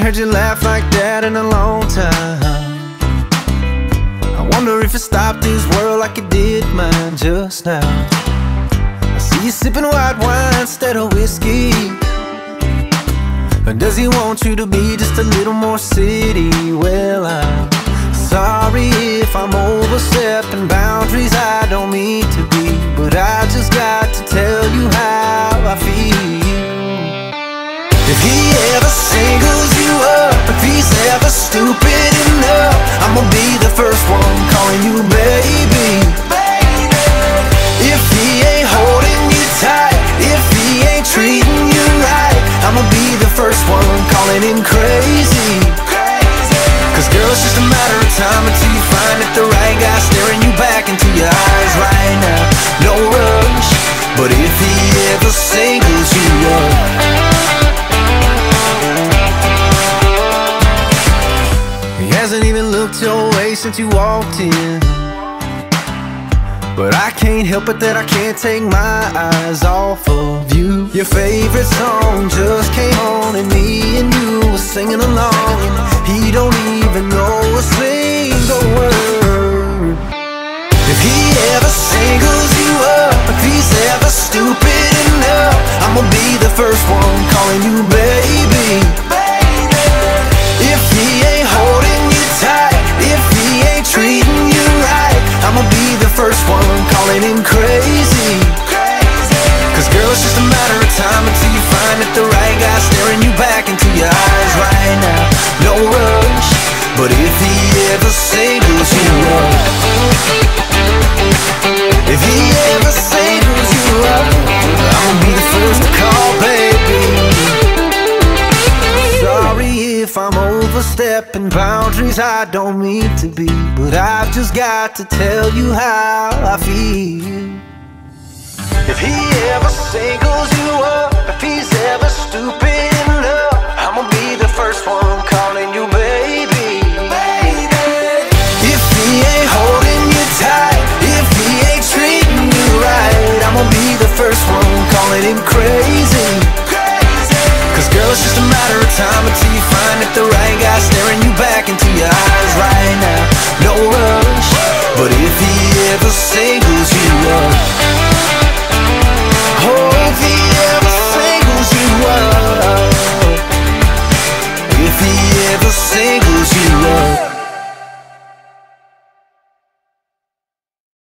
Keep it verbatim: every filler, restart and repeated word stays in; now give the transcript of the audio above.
heard you laugh like that in a long time. I wonder if it stopped this world like it did mine just now. I see you sipping white wine instead of whiskey. Or does he want you to be just a little more city? Well, I'm sorry if I'm overstepping boundaries I don't mean to be, but I just got to tell you how I feel. If he ever singles you up, if he's ever stupid enough, I'ma be the first one calling you baby. If he ain't holding you tight, if he ain't treating you right, I'ma be the first one calling him crazy. Cause girl, it's just a matter of time until you find that the right guy staring you back into your eyes right now. No rush, but if he ever singles you up, he hasn't even looked your way since you walked in, but I can't help it that I can't take my eyes off of you. Your favorite song just came on and me and you were singing along, and he don't even know a single word. If he ever singles you up, if he's ever stupid enough, I'ma be the first one calling you baby. If he ain't holding you tight, if he ain't treating you right, I'ma be the first one calling him crazy. Cause girl, it's just a matter of time until you find that the right guy staring you back into your eyes right now. No rush, but if he ever singles you up, if he ever singles you up, I'ma be the first to call, baby. Sorry if I'm overstepping boundaries I don't mean to be, but I've just got to tell you how I feel. If he ever singles you up, if he's ever stupid enough, I'ma be the first one calling you baby. If he ain't holding you tight, if he ain't treating you right, I'ma be the first one calling him crazy. Cause girl, it's just a matter of time until you find that the right guy staring you back into your eyes right now.